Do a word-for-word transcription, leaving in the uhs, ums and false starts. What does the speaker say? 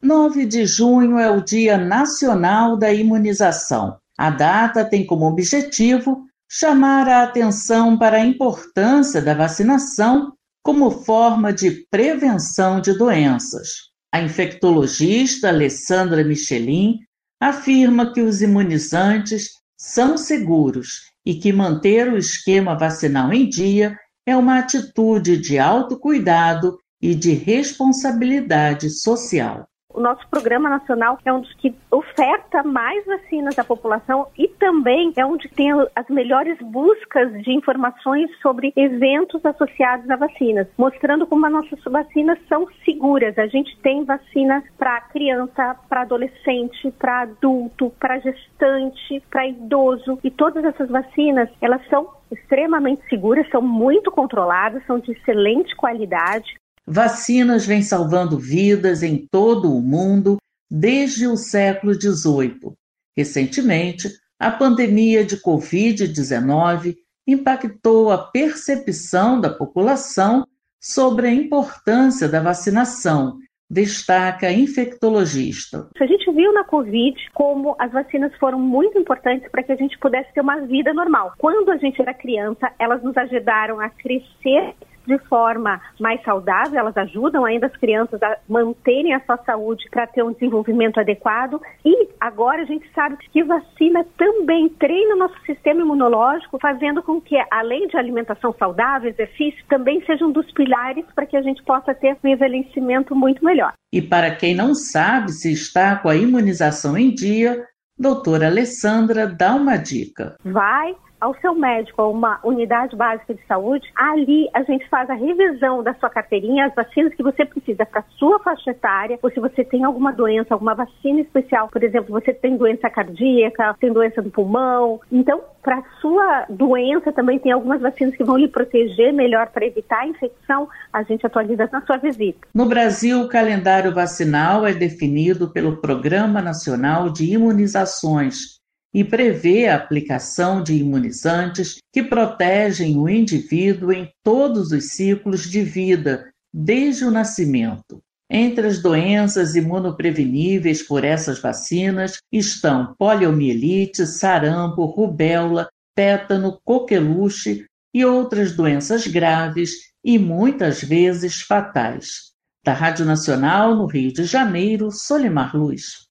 nove de junho é o Dia Nacional da Imunização. A data tem como objetivo chamar a atenção para a importância da vacinação como forma de prevenção de doenças. A infectologista Alessandra Michelin afirma que os imunizantes são seguros e que manter o esquema vacinal em dia é uma atitude de autocuidado e de responsabilidade social. O nosso programa nacional é um dos que oferta mais vacinas à população e também é onde tem as melhores buscas de informações sobre eventos associados a vacinas, mostrando como as nossas vacinas são seguras. A gente tem vacina para criança, para adolescente, para adulto, para gestante, para idoso, e todas essas vacinas, elas são extremamente seguras, são muito controladas, são de excelente qualidade. Vacinas vêm salvando vidas em todo o mundo desde o século dezoito. Recentemente, a pandemia de covid dezenove impactou a percepção da população sobre a importância da vacinação, destaca a infectologista. A gente viu na Covid como as vacinas foram muito importantes para que a gente pudesse ter uma vida normal. Quando a gente era criança, elas nos ajudaram a crescer de forma mais saudável, elas ajudam ainda as crianças a manterem a sua saúde para ter um desenvolvimento adequado, e agora a gente sabe que vacina também treina o nosso sistema imunológico, fazendo com que, além de alimentação saudável, exercício, também seja um dos pilares para que a gente possa ter um envelhecimento muito melhor. E para quem não sabe se está com a imunização em dia, doutora Alessandra dá uma dica. Vai ao seu médico, a uma unidade básica de saúde, ali a gente faz a revisão da sua carteirinha, as vacinas que você precisa para a sua faixa etária, ou se você tem alguma doença, alguma vacina especial, por exemplo, você tem doença cardíaca, tem doença do pulmão, então para a sua doença também tem algumas vacinas que vão lhe proteger melhor para evitar a infecção, a gente atualiza na sua visita. No Brasil, o calendário vacinal é definido pelo Programa Nacional de Imunizações e prevê a aplicação de imunizantes que protegem o indivíduo em todos os ciclos de vida, desde o nascimento. Entre as doenças imunopreveníveis por essas vacinas estão poliomielite, sarampo, rubéola, tétano, coqueluche e outras doenças graves e muitas vezes fatais. Da Rádio Nacional, no Rio de Janeiro, Solimar Luz.